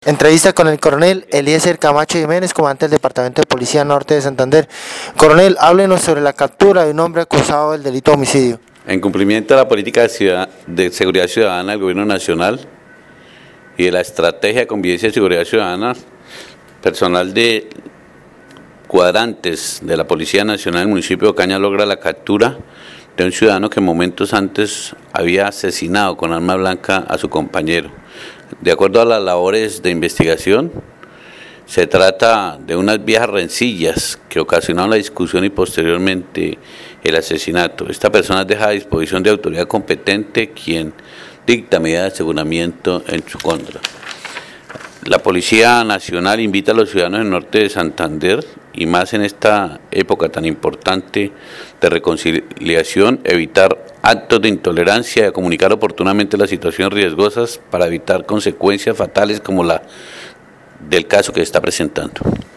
Entrevista con el coronel Eliezer Camacho Jiménez, comandante del Departamento de Policía Norte de Santander. Coronel, háblenos sobre la captura de un hombre acusado del delito de homicidio. En cumplimiento de la política de seguridad ciudadana del Gobierno Nacional y de la estrategia de convivencia y seguridad ciudadana, personal de cuadrantes de la Policía Nacional del municipio de Ocaña logra la captura de un ciudadano que momentos antes había asesinado con arma blanca a su compañero. De acuerdo a las labores de investigación, se trata de unas viejas rencillas que ocasionaron la discusión y posteriormente el asesinato. Esta persona deja a disposición de autoridad competente quien dicta medidas de aseguramiento en su contra. La Policía Nacional invita a los ciudadanos del norte de Santander, y más en esta época tan importante de reconciliación, evitar actos de intolerancia y a comunicar oportunamente las situaciones riesgosas para evitar consecuencias fatales como la del caso que se está presentando.